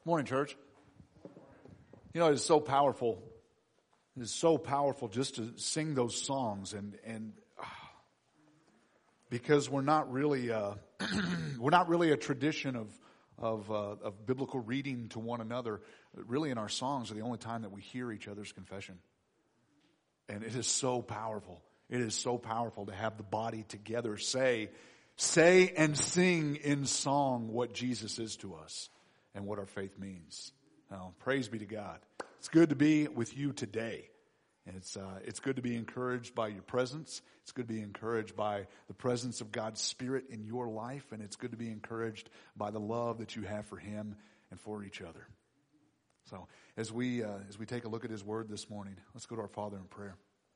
Morning, church. You know, it is so powerful. It is so powerful just to sing those songs and because we're not really a tradition of biblical reading to one another. Really, in our songs are the only time that we hear each other's confession. And it is so powerful. It is so powerful to have the body together say and sing in song what Jesus is to us and what our faith means. Now, praise be to God. It's good to be with you today. And it's good to be encouraged by your presence. It's good to be encouraged by the presence of God's Spirit in your life. And it's good to be encouraged by the love that you have for Him and for each other. So as we take a look at His Word this morning, let's go to our Father in prayer.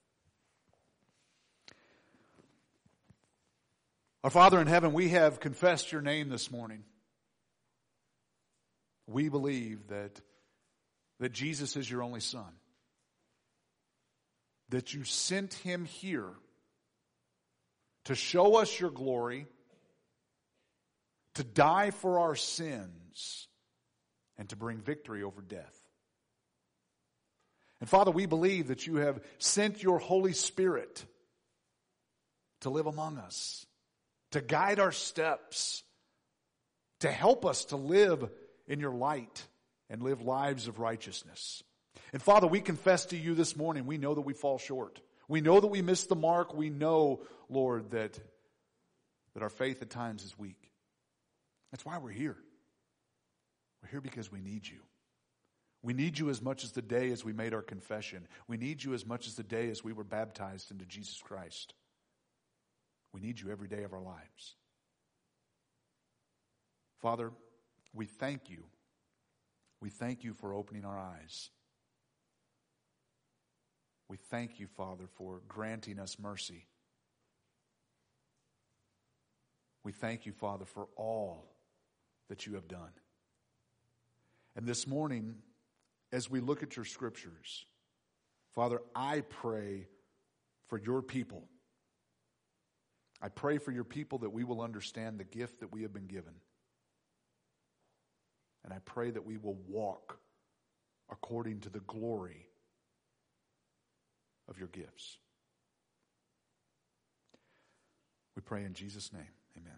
Our Father in heaven, we have confessed your name this morning. We believe that Jesus is your only Son. That you sent Him here to show us your glory, to die for our sins, and to bring victory over death. And Father, we believe that you have sent your Holy Spirit to live among us, to guide our steps, to help us to live in your light and live lives of righteousness. And Father, we confess to you this morning, we know that we fall short. We know that we miss the mark. We know, Lord, that our faith at times is weak. That's why we're here. We're here because we need you. We need you as much as the day as we made our confession. We need you as much as the day as we were baptized into Jesus Christ. We need you every day of our lives. Father, we thank you. We thank you for opening our eyes. We thank you, Father, for granting us mercy. We thank you, Father, for all that you have done. And this morning, as we look at your scriptures, Father, I pray for your people. I pray for your people that we will understand the gift that we have been given. And I pray that we will walk according to the glory of your gifts. We pray in Jesus' name. Amen.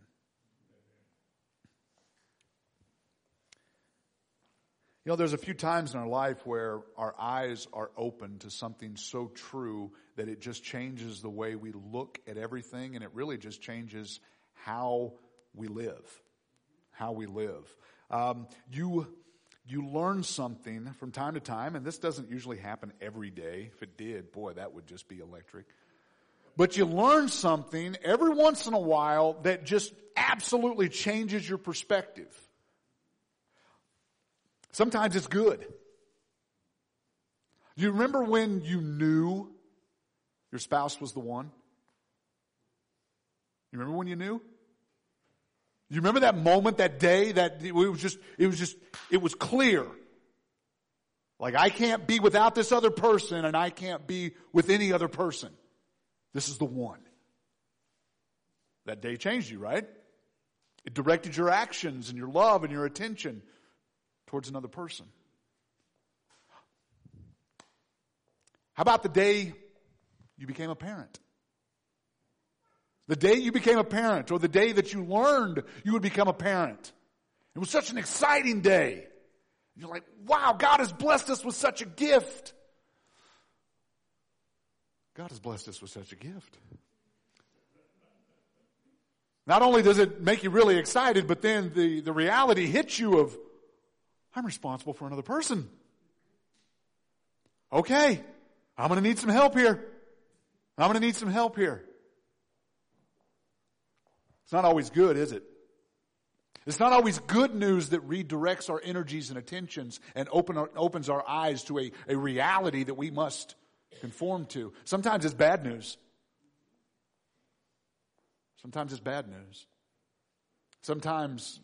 You know, there's a few times in our life where our eyes are open to something so true that it just changes the way we look at everything, and it really just changes how we live. How we live. You learn something from time to time, and this doesn't usually happen every day. If it did, boy, that would just be electric. But you learn something every once in a while that just absolutely changes your perspective. Sometimes it's good. You remember when you knew your spouse was the one? You remember when you knew? You remember that moment, that day, that it was clear. Like, I can't be without this other person, and I can't be with any other person. This is the one. That day changed you, right? It directed your actions and your love and your attention towards another person. How about the day you became a parent? The day you became a parent, or the day that you learned you would become a parent. It was such an exciting day. You're like, wow, God has blessed us with such a gift. God has blessed us with such a gift. Not only does it make you really excited, but then the reality hits you of, I'm responsible for another person. Okay, I'm going to need some help here. I'm going to need some help here. It's not always good, is it? It's not always good news that redirects our energies and attentions and opens our eyes to a reality that we must conform to. Sometimes it's bad news. Sometimes it's bad news. Sometimes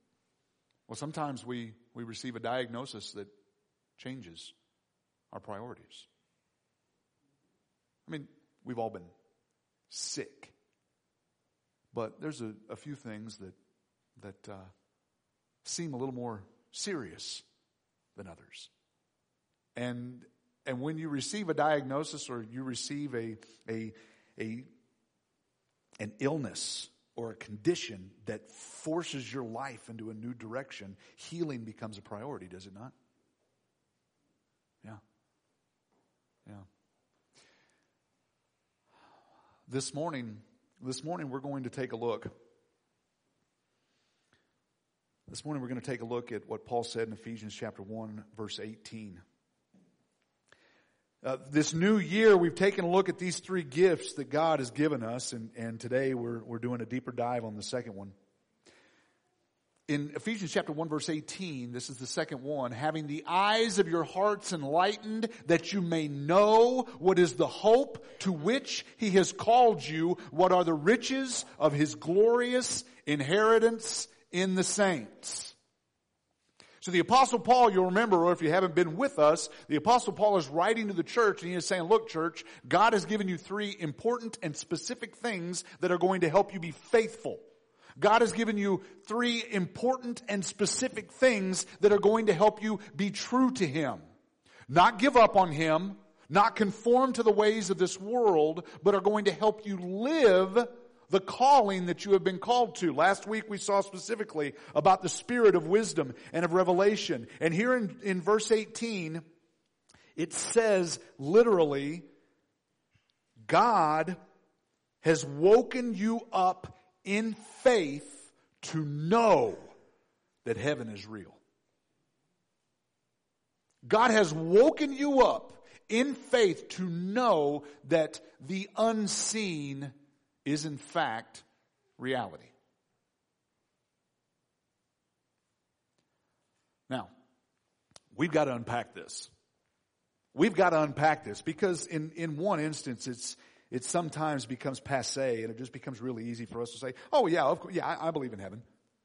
we receive a diagnosis that changes our priorities. I mean, we've all been sick. But there's a few things that seem a little more serious than others. And when you receive a diagnosis or you receive an illness or a condition that forces your life into a new direction, healing becomes a priority, does it not? Yeah. Yeah. This morning we're going to take a look. This morning we're going to take a look at what Paul said in Ephesians chapter 1, verse 18. This new year, we've taken a look at these three gifts that God has given us, and today we're doing a deeper dive on the second one. In Ephesians chapter 1, verse 18, this is the second one, having the eyes of your hearts enlightened, that you may know what is the hope to which He has called you, what are the riches of His glorious inheritance in the saints. So the Apostle Paul, you'll remember, or if you haven't been with us, the Apostle Paul is writing to the church and he is saying, look, church, God has given you three important and specific things that are going to help you be faithful. God has given you three important and specific things that are going to help you be true to Him. Not give up on Him, not conform to the ways of this world, but are going to help you live the calling that you have been called to. Last week we saw specifically about the spirit of wisdom and of revelation. And here in verse 18, it says literally, God has woken you up in faith to know that heaven is real. God has woken you up in faith to know that the unseen is in fact reality. Now, we've got to unpack this. We've got to unpack this because in one instance it sometimes becomes passé and it just becomes really easy for us to say, oh yeah, of course, yeah, I believe in heaven.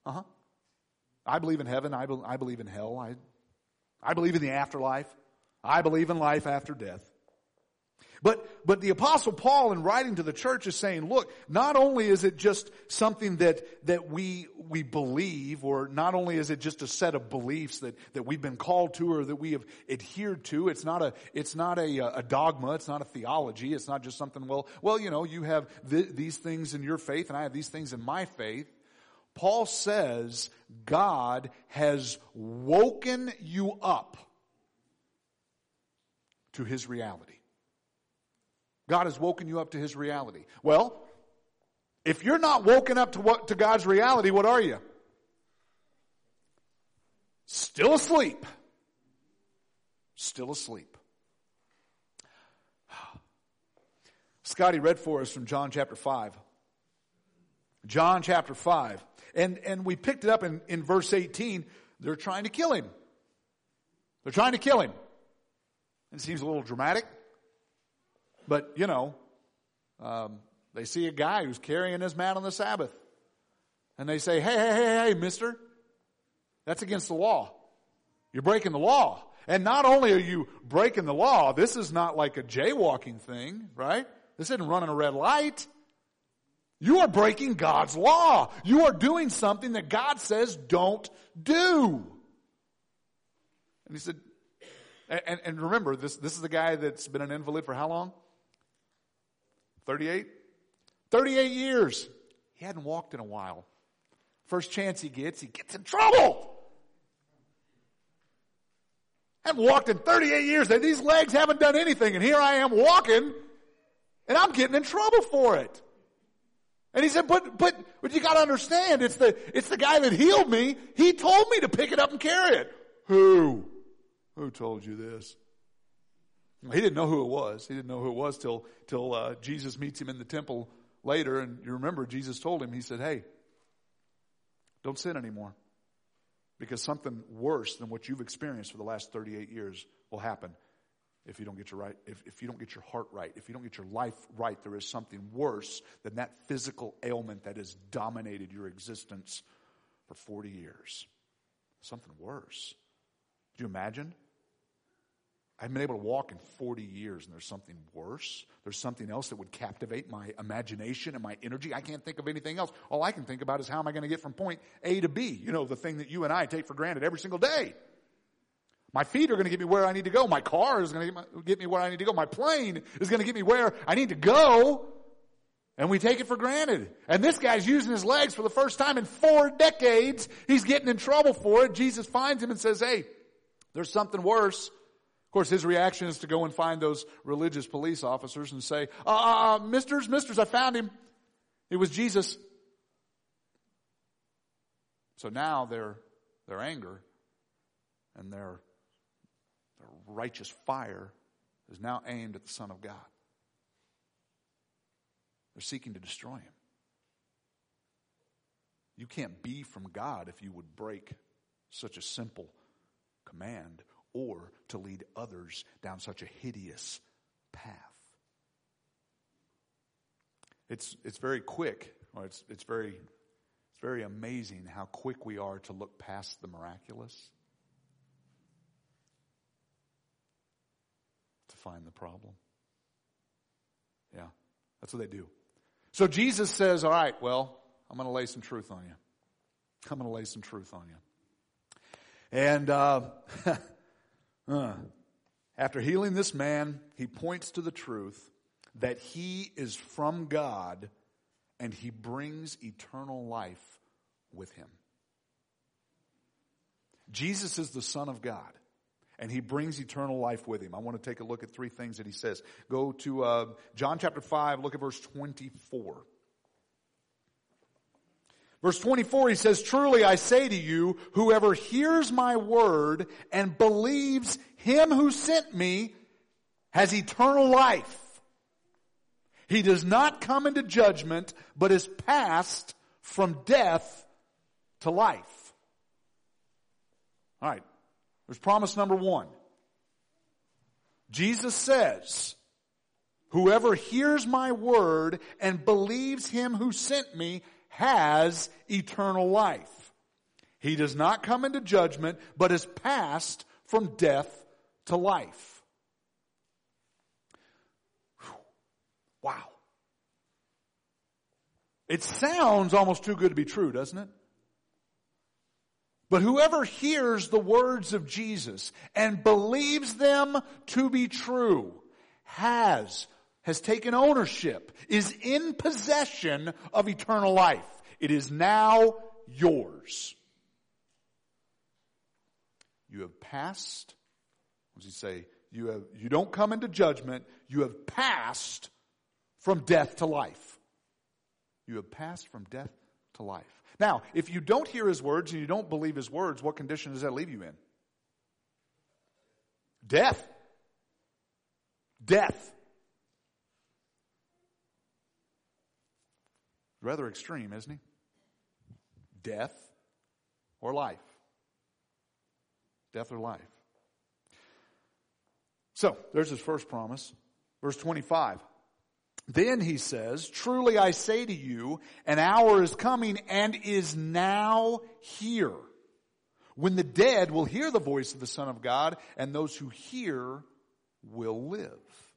I believe in heaven. I believe in hell. I believe in the afterlife. I believe in life after death. But the Apostle Paul in writing to the church is saying, look, not only is it just something that we believe, or not only is it just a set of beliefs that we've been called to or that we have adhered to. It's not a dogma. It's not a theology. It's not just something, well, you know, you have these things in your faith and I have these things in my faith. Paul says God has woken you up to His reality. God has woken you up to His reality. Well, if you're not woken up to God's reality, what are you? Still asleep. Still asleep. Scotty read for us from John chapter 5. John chapter 5. And we picked it up in verse 18. They're trying to kill Him. They're trying to kill Him. It seems a little dramatic. But, you know, they see a guy who's carrying his mat on the Sabbath. And they say, hey, mister, that's against the law. You're breaking the law. And not only are you breaking the law, this is not like a jaywalking thing, right? This isn't running a red light. You are breaking God's law. You are doing something that God says don't do. And he said, and remember, this is the guy that's been an invalid for how long? 38? 38 years. He hadn't walked in a while. First chance he gets in trouble. Haven't walked in 38 years. These legs haven't done anything. And here I am walking, and I'm getting in trouble for it. And he said, but you got to understand, it's the guy that healed me. He told me to pick it up and carry it. Who told you this? He didn't know who it was. He didn't know who it was till Jesus meets him in the temple later. And you remember Jesus told him, he said, hey, don't sin anymore. Because something worse than what you've experienced for the last 38 years will happen if you don't get your right, if you don't get your heart right, if you don't get your life right. There is something worse than that physical ailment that has dominated your existence for 40 years. Something worse. Could you imagine? I've been able to walk in 40 years and there's something worse. There's something else that would captivate my imagination and my energy. I can't think of anything else. All I can think about is how am I going to get from point A to B? You know, the thing that you and I take for granted every single day. My feet are going to get me where I need to go. My car is going to get me where I need to go. My plane is going to get me where I need to go. And we take it for granted. And this guy's using his legs for the first time in 4 decades. He's getting in trouble for it. Jesus finds him and says, hey, there's something worse. Of course, his reaction is to go and find those religious police officers and say, misters, I found him. It was Jesus. So now their anger and their righteous fire is now aimed at the Son of God. They're seeking to destroy him. You can't be from God if you would break such a simple command or to lead others down such a hideous path. It's very quick. Or it's very amazing how quick we are to look past the miraculous to find the problem. Yeah, that's what they do. So Jesus says, all right, well, I'm going to lay some truth on you. I'm going to lay some truth on you. And after healing this man, he points to the truth that he is from God and he brings eternal life with him. Jesus is the Son of God. And he brings eternal life with him. I want to take a look at 3 things that he says. Go to John chapter 5, look at verse 24. Verse 24, he says, truly I say to you, whoever hears my word and believes him who sent me has eternal life. He does not come into judgment, but is passed from death to life. All right. There's promise number 1. Jesus says, whoever hears my word and believes him who sent me has eternal life. He does not come into judgment, but is passed from death to life. Whew. Wow. It sounds almost too good to be true, doesn't it? But whoever hears the words of Jesus and believes them to be true has taken ownership, is in possession of eternal life. It is now yours. You have passed, what does he say? You don't come into judgment. You have passed from death to life. You have passed from death to life. Now, if you don't hear his words and you don't believe his words, what condition does that leave you in? Death. Death. Rather extreme, isn't he? Death or life. Death or life. So, there's his first promise. Verse 25. Then he says, truly I say to you, an hour is coming and is now here, when the dead will hear the voice of the Son of God, and those who hear will live.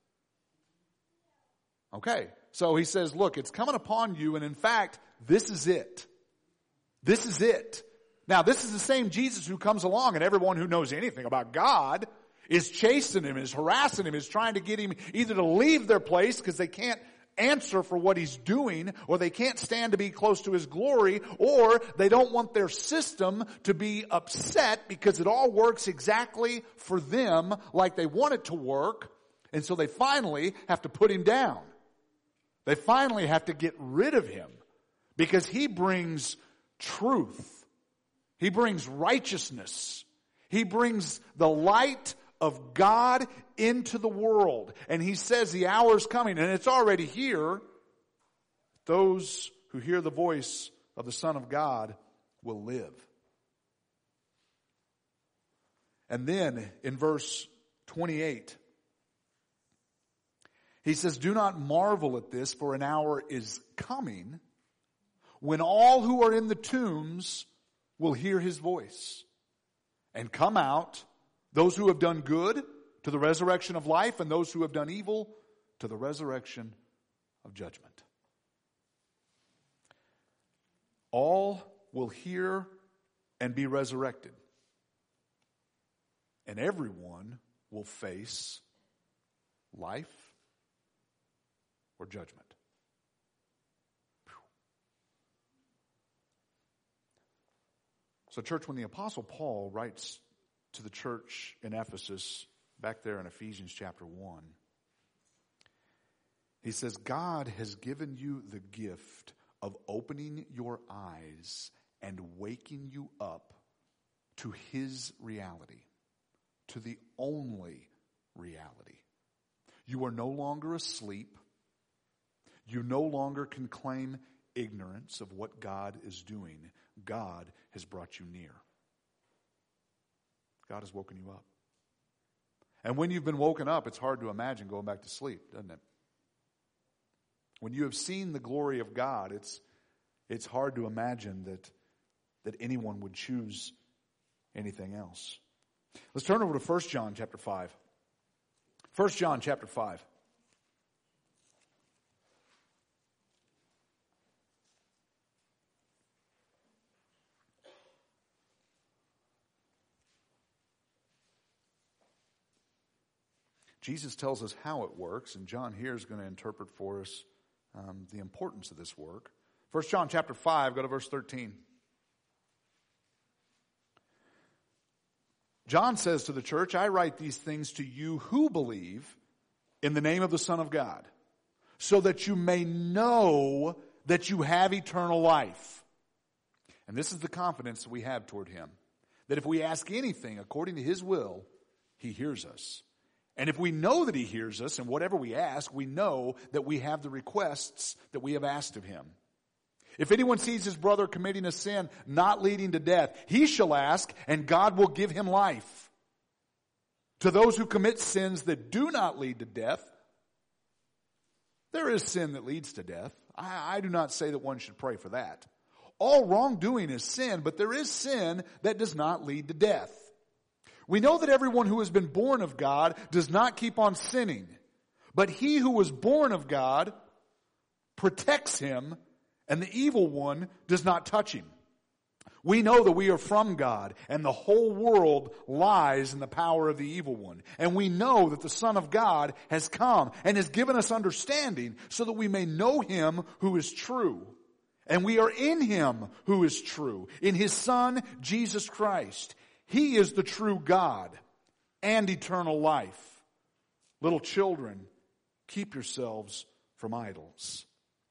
Okay, so he says, look, it's coming upon you, and in fact, this is it. This is it. Now, this is the same Jesus who comes along, and everyone who knows anything about God is chasing him, is harassing him, is trying to get him either to leave their place because they can't answer for what he's doing, or they can't stand to be close to his glory, or they don't want their system to be upset because it all works exactly for them like they want it to work, and so they finally have to put him down. They finally have to get rid of him because he brings truth. He brings righteousness. He brings the light of God into the world. And he says the hour is coming, and it's already here. Those who hear the voice of the Son of God will live. And then in verse 28, he says, do not marvel at this, for an hour is coming when all who are in the tombs will hear his voice and come out, those who have done good to the resurrection of life, and those who have done evil to the resurrection of judgment. All will hear and be resurrected. And everyone will face life or judgment. So, church, when the Apostle Paul writes to the church in Ephesus, back there in Ephesians chapter 1, he says, God has given you the gift of opening your eyes and waking you up to His reality, to the only reality. You are no longer asleep. You no longer can claim ignorance of what God is doing. God has brought you near. God has woken you up. And when you've been woken up, it's hard to imagine going back to sleep, doesn't it? When you have seen the glory of God, it's hard to imagine that anyone would choose anything else. Let's turn over to 1 John chapter 5. 1 John chapter 5. Jesus tells us how it works, and John here is going to interpret for us the importance of this work. 1 John chapter 5, go to verse 13. John says to the church, I write these things to you who believe in the name of the Son of God, so that you may know that you have eternal life. And this is the confidence that we have toward Him, that if we ask anything according to His will, He hears us. And if we know that He hears us, and whatever we ask, we know that we have the requests that we have asked of Him. If anyone sees his brother committing a sin not leading to death, he shall ask, and God will give him life. To those who commit sins that do not lead to death, there is sin that leads to death. I do not say that one should pray for that. All wrongdoing is sin, but there is sin that does not lead to death. We know that everyone who has been born of God does not keep on sinning, but he who was born of God protects him, and the evil one does not touch him. We know that we are from God, and the whole world lies in the power of the evil one. And we know that the Son of God has come and has given us understanding so that we may know Him who is true. And we are in Him who is true, in His Son, Jesus Christ. He is the true God and eternal life. Little children, keep yourselves from idols.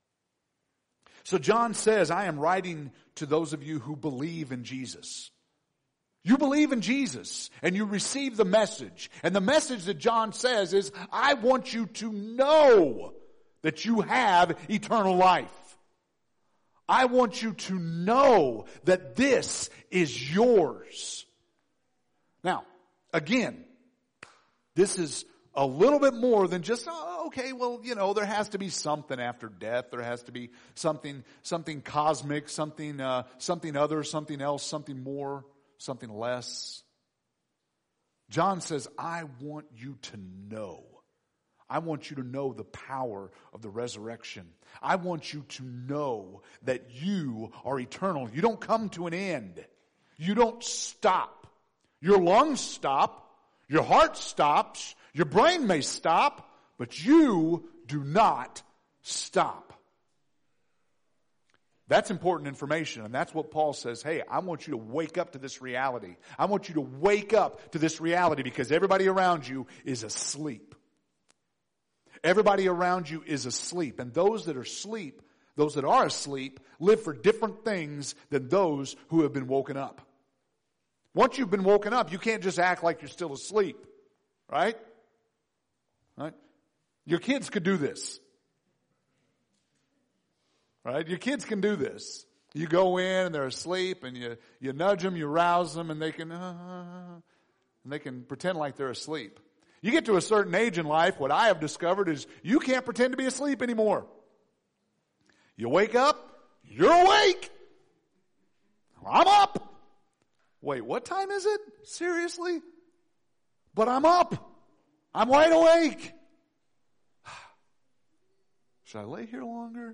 So John says, I am writing to those of you who believe in Jesus. You believe in Jesus and you receive the message. And the message that John says is, I want you to know that you have eternal life. I want you to know that this is yours. Now, again, this is a little bit more than just, okay, well, there has to be something after death. There has to be something cosmic, something other, something else, something more, something less. John says, I want you to know. I want you to know the power of the resurrection. I want you to know that you are eternal. You don't come to an end. You don't stop. Your lungs stop. Your heart stops. Your brain may stop, but you do not stop. That's important information, and that's what Paul says, hey, I want you to wake up to this reality. I want you to wake up to this reality because everybody around you is asleep. Everybody around you is asleep, and those that are asleep, live for different things than those who have been woken up. Once you've been woken up, you can't just act like you're still asleep, right? Right? Your kids could do this. Right? Your kids can do this. You go in and they're asleep and you nudge them, you rouse them, and they can pretend like they're asleep. You get to a certain age in life, what I have discovered is you can't pretend to be asleep anymore. You wake up, you're awake. I'm up. Wait, what time is it? Seriously? But I'm up. I'm wide awake. Should I lay here longer?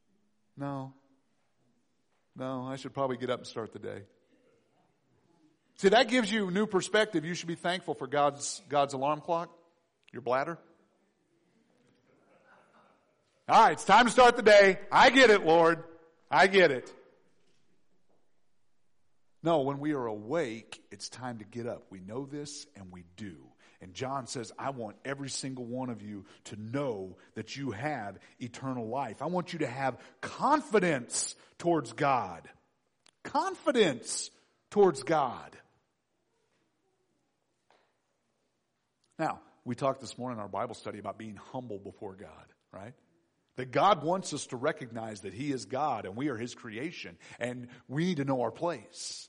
No, I should probably get up and start the day. See, that gives you new perspective. You should be thankful for God's alarm clock, your bladder. All right, it's time to start the day. I get it, Lord. I get it. No, when we are awake, it's time to get up. We know this and we do. And John says, I want every single one of you to know that you have eternal life. I want you to have confidence towards God. Confidence towards God. Now, we talked this morning in our Bible study about being humble before God, right? That God wants us to recognize that He is God and we are His creation, and we need to know our place.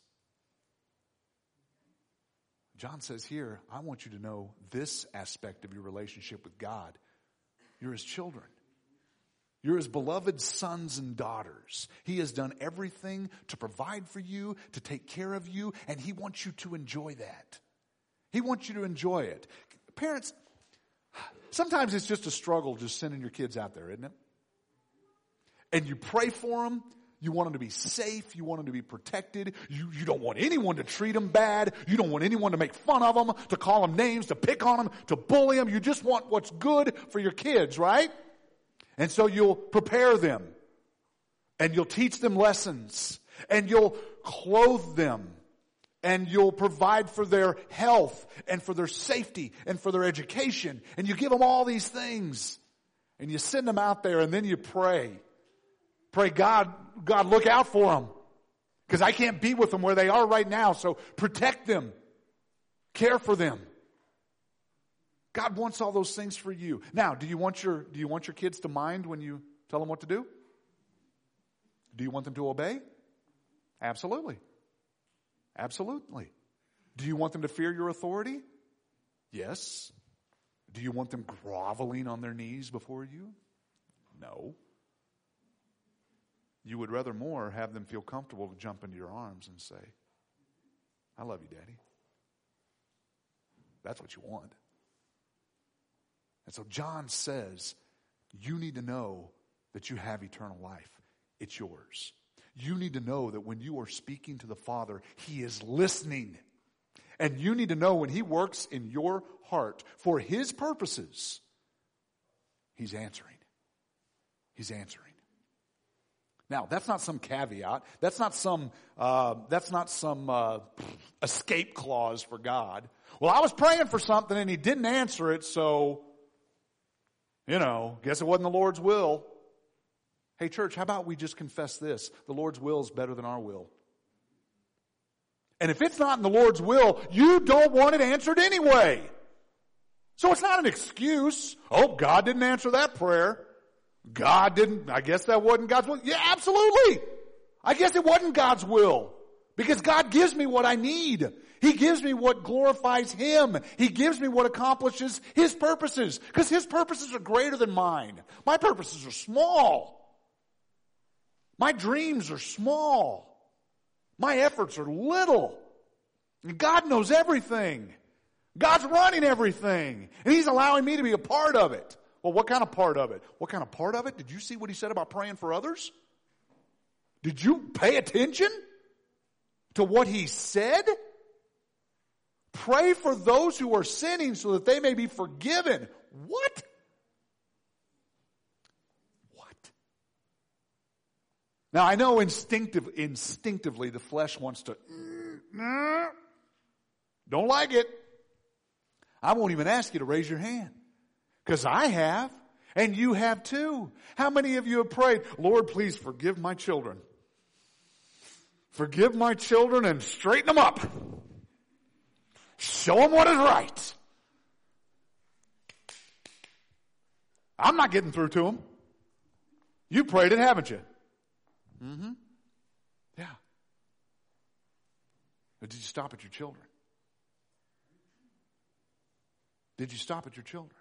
John says here, I want you to know this aspect of your relationship with God. You're His children. You're His beloved sons and daughters. He has done everything to provide for you, to take care of you, and He wants you to enjoy that. He wants you to enjoy it. Parents, sometimes it's just a struggle just sending your kids out there, isn't it? And you pray for them. You want them to be safe. You want them to be protected. You don't want anyone to treat them bad. You don't want anyone to make fun of them, to call them names, to pick on them, to bully them. You just want what's good for your kids, right? And so you'll prepare them. And you'll teach them lessons. And you'll clothe them. And you'll provide for their health and for their safety and for their education. And you give them all these things. And you send them out there and then you pray. Pray, God, look out for them. Because I can't be with them where they are right now. So protect them. Care for them. God wants all those things for you. Now, do you want your kids to mind when you tell them what to do? Do you want them to obey? Absolutely. Absolutely. Do you want them to fear your authority? Yes. Do you want them groveling on their knees before you? No. You would rather more have them feel comfortable to jump into your arms and say, I love you, Daddy. That's what you want. And so John says, you need to know that you have eternal life. It's yours. You need to know that when you are speaking to the Father, He is listening. And you need to know when He works in your heart for His purposes, He's answering. He's answering. Now, that's not some caveat. That's not some escape clause for God. Well, I was praying for something and He didn't answer it, so, guess it wasn't the Lord's will. Hey, church, how about we just confess this? The Lord's will is better than our will. And if it's not in the Lord's will, you don't want it answered anyway. So it's not an excuse. Oh, God didn't answer that prayer. God didn't, I guess that wasn't God's will. Yeah, absolutely. I guess it wasn't God's will. Because God gives me what I need. He gives me what glorifies Him. He gives me what accomplishes His purposes. Because His purposes are greater than mine. My purposes are small. My dreams are small. My efforts are little. And God knows everything. God's running everything. And He's allowing me to be a part of it. Well, what kind of part of it? What kind of part of it? Did you see what He said about praying for others? Did you pay attention to what He said? Pray for those who are sinning so that they may be forgiven. What? Now, I know instinctively the flesh wants to, don't like it. I won't even ask you to raise your hand. Because I have, and you have too. How many of you have prayed, Lord, please forgive my children. Forgive my children and straighten them up. Show them what is right. I'm not getting through to them. You prayed it, haven't you? Mm-hmm. Yeah. But did you stop at your children? Did you stop at your children?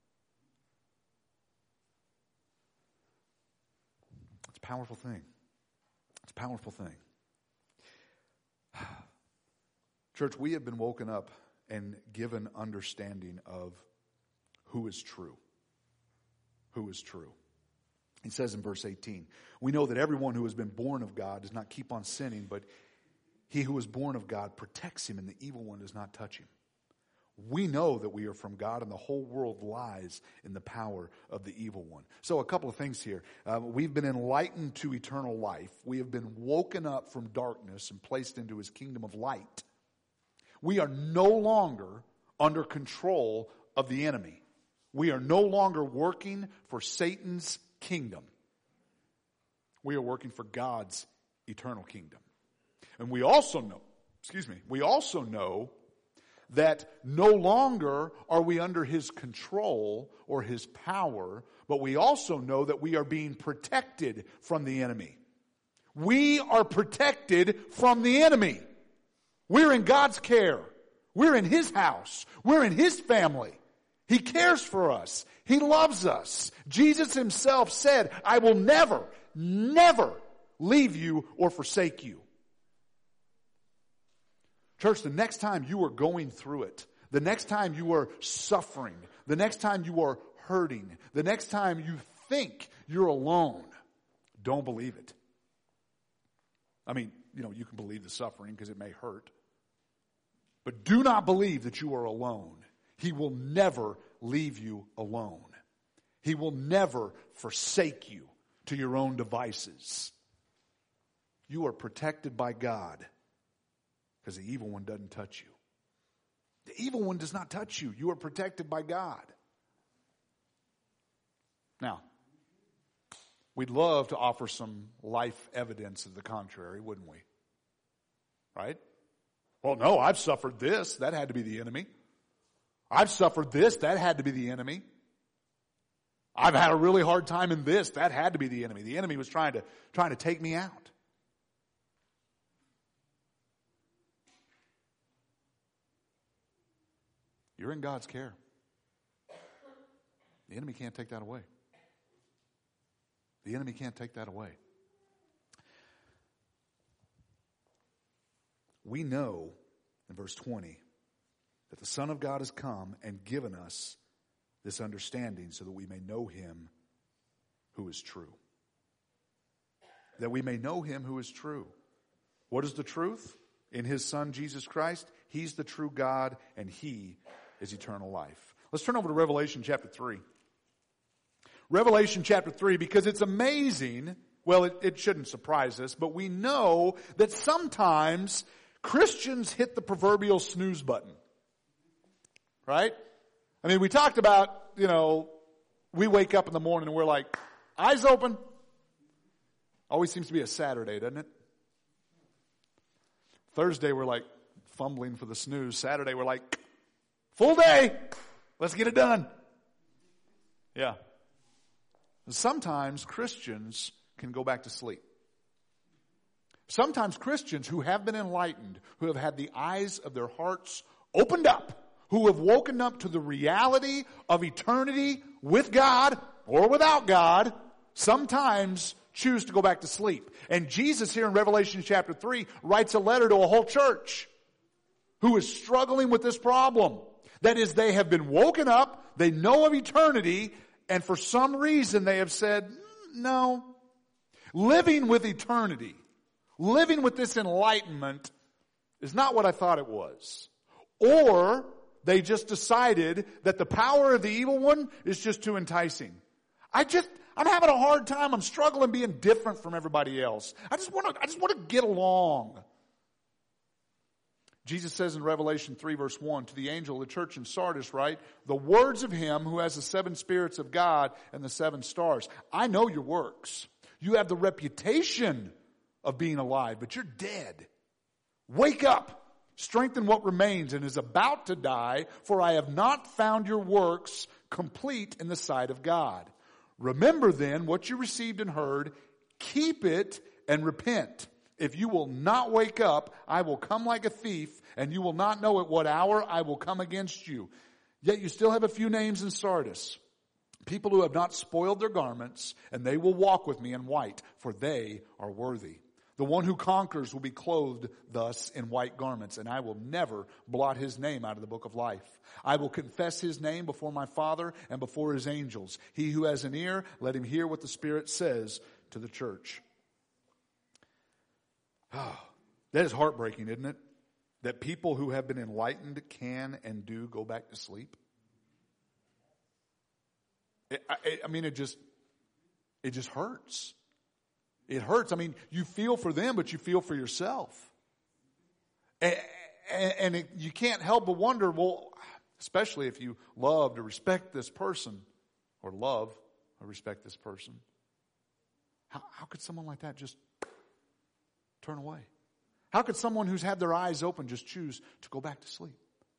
It's a powerful thing. It's a powerful thing. Church, we have been woken up and given understanding of who is true. Who is true. He says in verse 18, we know that everyone who has been born of God does not keep on sinning, but he who is born of God protects him, and the evil one does not touch him. We know that we are from God, and the whole world lies in the power of the evil one. So a couple of things here. We've been enlightened to eternal life. We have been woken up from darkness and placed into his kingdom of light. We are no longer under control of the enemy. We are no longer working for Satan's kingdom. We are working for God's eternal kingdom. And we also know that no longer are we under his control or his power, but we also know that we are being protected from the enemy. We are protected from the enemy. We're in God's care. We're in his house. We're in his family. He cares for us. He loves us. Jesus himself said, I will never, never leave you or forsake you. Church, the next time you are going through it, the next time you are suffering, the next time you are hurting, the next time you think you're alone, don't believe it. I mean, you can believe the suffering because it may hurt. But do not believe that you are alone. He will never leave you alone. He will never forsake you to your own devices. You are protected by God. Because the evil one doesn't touch you. The evil one does not touch you. You are protected by God. Now, we'd love to offer some life evidence of the contrary, wouldn't we? Right? Well, no, I've suffered this. That had to be the enemy. I've suffered this. That had to be the enemy. I've had a really hard time in this. That had to be the enemy. The enemy was trying to take me out. You're in God's care. The enemy can't take that away. The enemy can't take that away. We know, in verse 20, that the Son of God has come and given us this understanding so that we may know him who is true. That we may know him who is true. What is the truth? In his Son, Jesus Christ, he's the true God, and he is eternal life. Let's turn over to Revelation chapter 3. Revelation chapter 3, because it's amazing. Well, it shouldn't surprise us, but we know that sometimes Christians hit the proverbial snooze button. Right? I mean, we talked about, we wake up in the morning and we're like, eyes open. Always seems to be a Saturday, doesn't it? Thursday, we're like fumbling for the snooze. Saturday, we're like, full day. Let's get it done. Yeah. Sometimes Christians can go back to sleep. Sometimes Christians who have been enlightened, who have had the eyes of their hearts opened up, who have woken up to the reality of eternity with God or without God, sometimes choose to go back to sleep. And Jesus here in Revelation chapter 3 writes a letter to a whole church who is struggling with this problem. That is, they have been woken up, they know of eternity, and for some reason they have said, no. Living with eternity, living with this enlightenment is not what I thought it was. Or they just decided that the power of the evil one is just too enticing. I'm having a hard time. I'm struggling being different from everybody else. I just want to get along. Jesus says in Revelation 3 verse 1, to the angel of the church in Sardis, right? The words of him who has the 7 spirits of God and the 7 stars. I know your works. You have the reputation of being alive, but you're dead. Wake up. Strengthen what remains and is about to die, for I have not found your works complete in the sight of God. Remember then what you received and heard. Keep it and repent. If you will not wake up, I will come like a thief, and you will not know at what hour I will come against you. Yet you still have a few names in Sardis, people who have not spoiled their garments, and they will walk with me in white, for they are worthy. The one who conquers will be clothed thus in white garments, and I will never blot his name out of the book of life. I will confess his name before my Father and before his angels. He who has an ear, let him hear what the Spirit says to the church. Oh, That is heartbreaking, isn't it? That people who have been enlightened can and do go back to sleep. It just hurts. It hurts. I mean, you feel for them, but you feel for yourself. And you can't help but wonder, well, especially if you love or respect this person, or love or respect this person, how could someone like that just turn away? How could someone who's had their eyes open just choose to go back to sleep?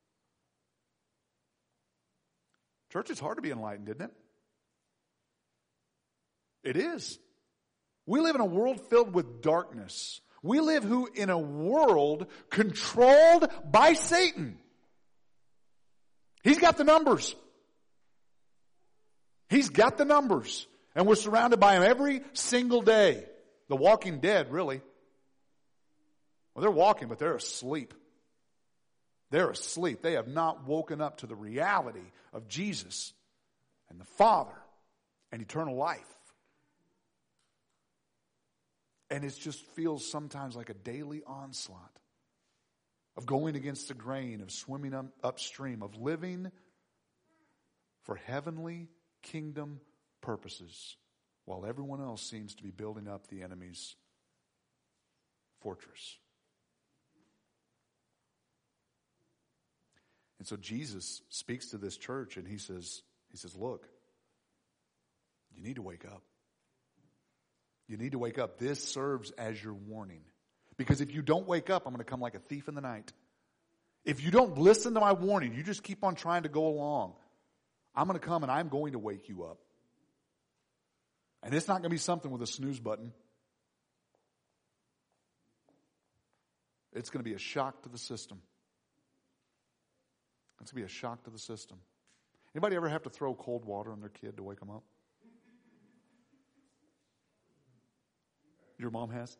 Church, it's hard to be enlightened, isn't it? It is. We live in a world filled with darkness. We live in a world controlled by Satan. He's got the numbers. He's got the numbers. And we're surrounded by him every single day. The walking dead, really. Well, they're walking, but they're asleep. They're asleep. They have not woken up to the reality of Jesus and the Father and eternal life. And it just feels sometimes like a daily onslaught of going against the grain, of swimming upstream, of living for heavenly kingdom purposes, while everyone else seems to be building up the enemy's fortress. And so Jesus speaks to this church and he says, look, you need to wake up. You need to wake up. This serves as your warning. Because if you don't wake up, I'm going to come like a thief in the night. If you don't listen to my warning, you just keep on trying to go along, I'm going to come and I'm going to wake you up. And it's not going to be something with a snooze button. It's going to be a shock to the system. It's going to be a shock to the system. Anybody ever have to throw cold water on their kid to wake them up? Your mom has?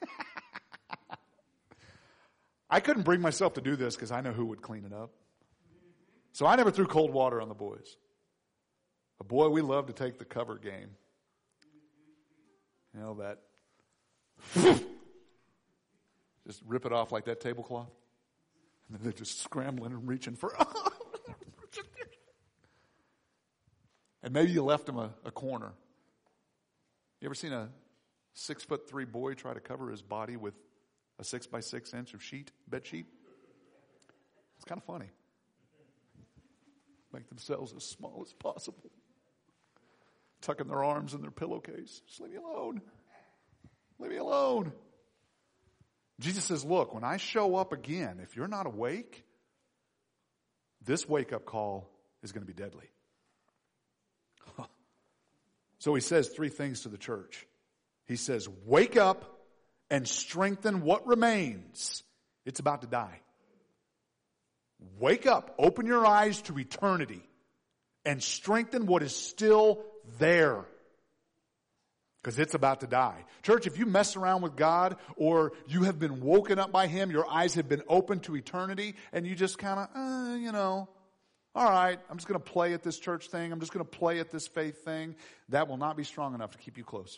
I couldn't bring myself to do this because I know who would clean it up. So I never threw cold water on the boys. But boy, we love to take the cover game. You know that. Just rip it off like that tablecloth. And then they're just scrambling and reaching for and maybe you left them a corner. You ever seen a 6'3" boy try to cover his body with a 6x6 inch of bed sheet? It's kind of funny. Make themselves as small as possible. Tucking their arms in their pillowcase. Just leave me alone. Leave me alone. Jesus says, look, when I show up again, if you're not awake, this wake-up call is going to be deadly. So he says three things to the church. He says, wake up and strengthen what remains. It's about to die. Wake up, open your eyes to eternity, and strengthen what is still there. Because it's about to die. Church, if you mess around with God or you have been woken up by Him, your eyes have been opened to eternity, and you just kind of, all right, I'm just going to play at this church thing. I'm just going to play at this faith thing. That will not be strong enough to keep you close.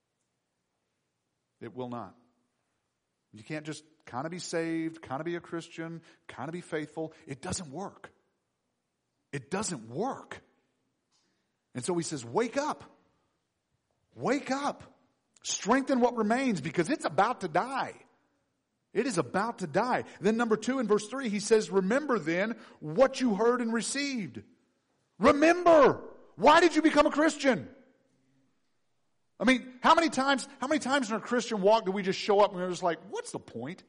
It will not. You can't just kind of be saved, kind of be a Christian, kind of be faithful. It doesn't work. It doesn't work. And so He says, wake up. Wake up. Strengthen what remains because it's about to die. It is about to die. Then number 2 in verse 3, He says, remember then what you heard and received. Remember. Why did you become a Christian? I mean, how many times in our Christian walk do we just show up and we're just like, what's the point?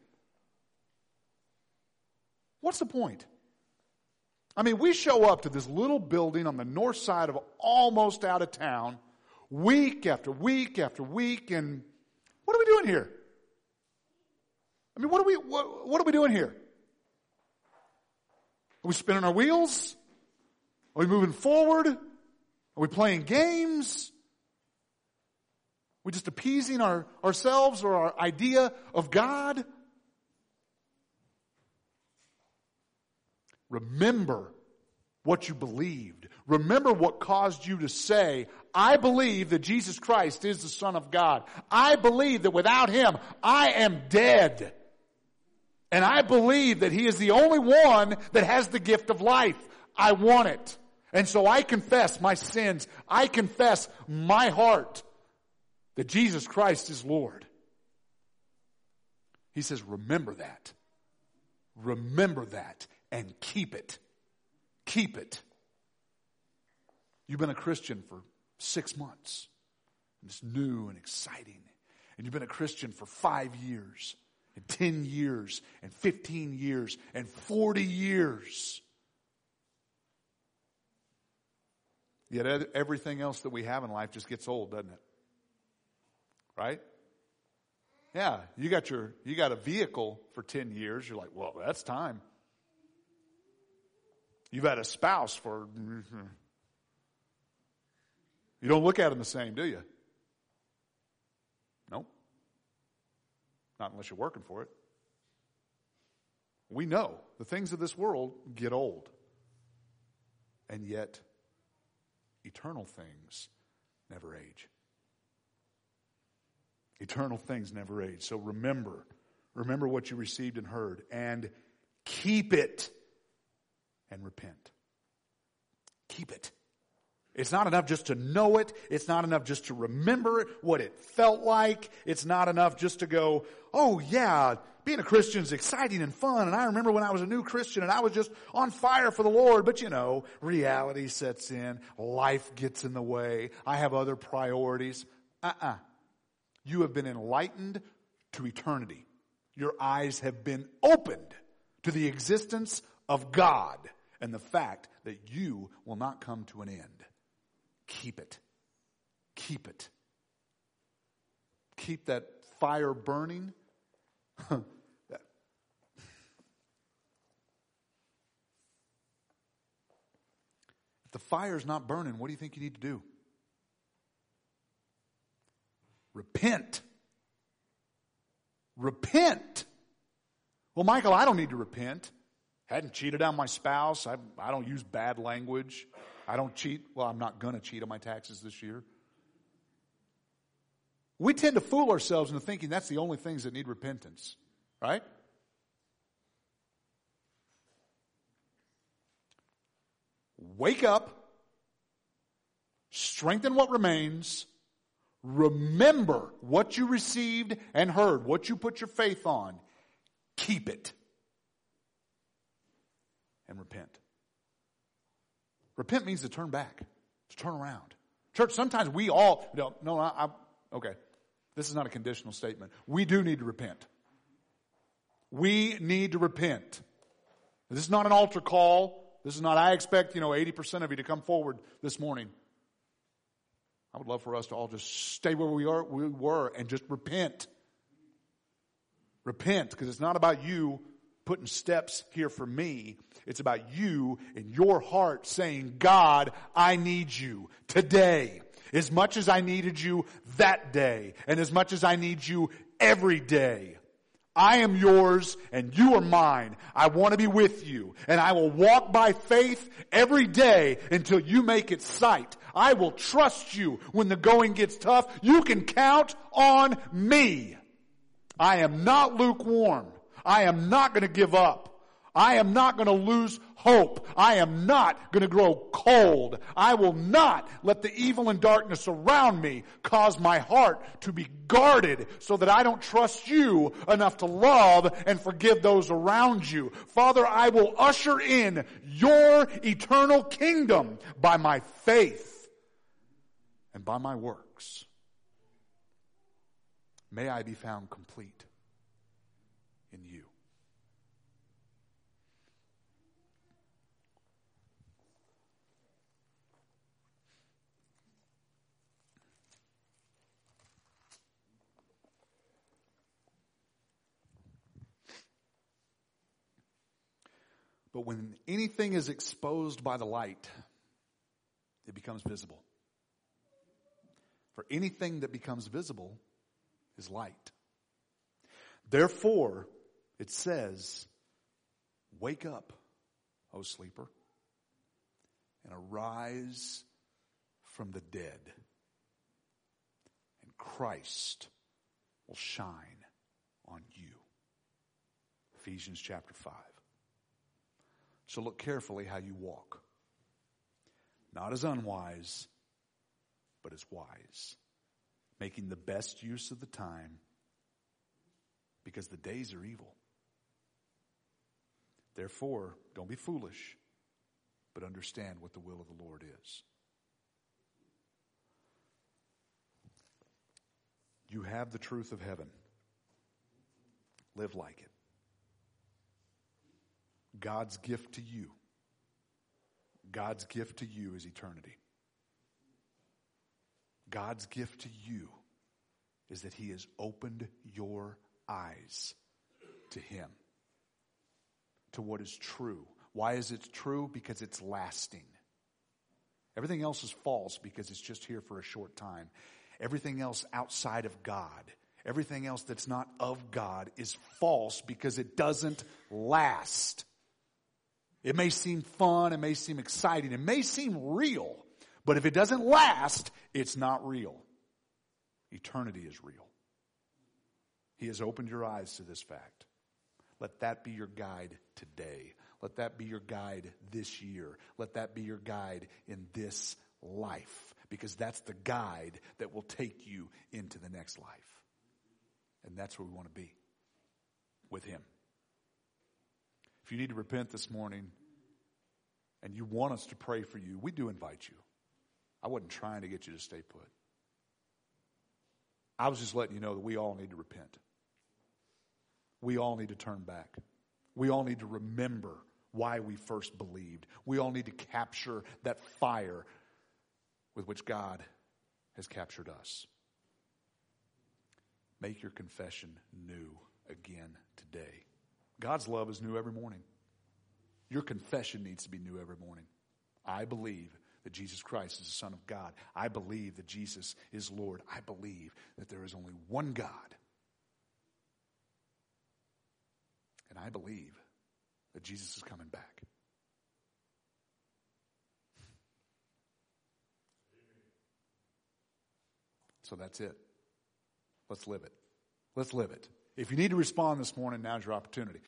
What's the point? I mean, we show up to this little building on the north side of almost out of town week after week after week, and what are we doing here? I mean, what are we doing here? Are we spinning our wheels? Are we moving forward? Are we playing games? Are we just appeasing ourselves or our idea of God? Remember what you believed. Remember what caused you to say, I believe that Jesus Christ is the Son of God. I believe that without Him, I am dead. And I believe that He is the only one that has the gift of life. I want it. And so I confess my sins. I confess my heart that Jesus Christ is Lord. He says, remember that. Remember that and keep it. Keep it. You've been a Christian for 6 months. And it's new and exciting. And you've been a Christian for 5 years, and 10 years, and 15 years, and 40 years. Yet everything else that we have in life just gets old, doesn't it? Right? Yeah, you got a vehicle for 10 years. You're like, well, that's time. You've had a spouse for... You don't look at them the same, do you? Nope. Not unless you're working for it. We know the things of this world get old. And yet, eternal things never age. Eternal things never age. So remember what you received and heard, and keep it and repent. Keep it. It's not enough just to know it. It's not enough just to remember it, what it felt like. It's not enough just to go, oh yeah, being a Christian is exciting and fun. And I remember when I was a new Christian and I was just on fire for the Lord. But reality sets in. Life gets in the way. I have other priorities. You have been enlightened to eternity. Your eyes have been opened to the existence of God and the fact that you will not come to an end. Keep it. Keep it. Keep that fire burning. If the fire's not burning, what do you think you need to do? Repent. Repent. Well, Michael, I don't need to repent. Hadn't cheated on my spouse. I don't use bad language. I don't cheat. Well, I'm not going to cheat on my taxes this year. We tend to fool ourselves into thinking that's the only things that need repentance. Right? Wake up. Strengthen what remains. Remember what you received and heard, what you put your faith on. Keep it. And repent. Repent means to turn back, to turn around. Church, sometimes we all, okay, this is not a conditional statement. We do need to repent. We need to repent. This is not an altar call. This is not, I expect, 80% of you to come forward this morning. I would love for us to all just stay where we were and just repent. Repent, because it's not about you putting steps here for me. It's about you in your heart saying, God, I need you today. As much as I needed you that day. And as much as I need you every day. I am yours and you are mine. I want to be with you. And I will walk by faith every day until you make it sight. I will trust you when the going gets tough. You can count on me. I am not lukewarm. I am not going to give up. I am not going to lose hope. I am not going to grow cold. I will not let the evil and darkness around me cause my heart to be guarded so that I don't trust you enough to love and forgive those around you. Father, I will usher in your eternal kingdom by my faith and by my works. May I be found complete in you. But when anything is exposed by the light, it becomes visible. For anything that becomes visible is light. Therefore, it says, wake up, O sleeper, and arise from the dead, and Christ will shine on you. Ephesians chapter 5. So look carefully how you walk. Not as unwise, but as wise. Making the best use of the time, because the days are evil. Therefore, don't be foolish, but understand what the will of the Lord is. You have the truth of heaven. Live like it. God's gift to you. God's gift to you is eternity. God's gift to you is that He has opened your eyes to Him, to what is true. Why is it true? Because it's lasting. Everything else is false because it's just here for a short time. Everything else outside of God, everything else that's not of God is false because it doesn't last. It may seem fun, it may seem exciting, it may seem real, but if it doesn't last, it's not real. Eternity is real. He has opened your eyes to this fact. Let that be your guide today. Let that be your guide this year. Let that be your guide in this life, because that's the guide that will take you into the next life. And that's where we want to be, with Him. If you need to repent this morning and you want us to pray for you, we do invite you. I wasn't trying to get you to stay put. I was just letting you know that we all need to repent. We all need to turn back. We all need to remember why we first believed. We all need to capture that fire with which God has captured us. Make your confession new again today. God's love is new every morning. Your confession needs to be new every morning. I believe that Jesus Christ is the Son of God. I believe that Jesus is Lord. I believe that there is only one God. And I believe that Jesus is coming back. So that's it. Let's live it. Let's live it. If you need to respond this morning, now's your opportunity.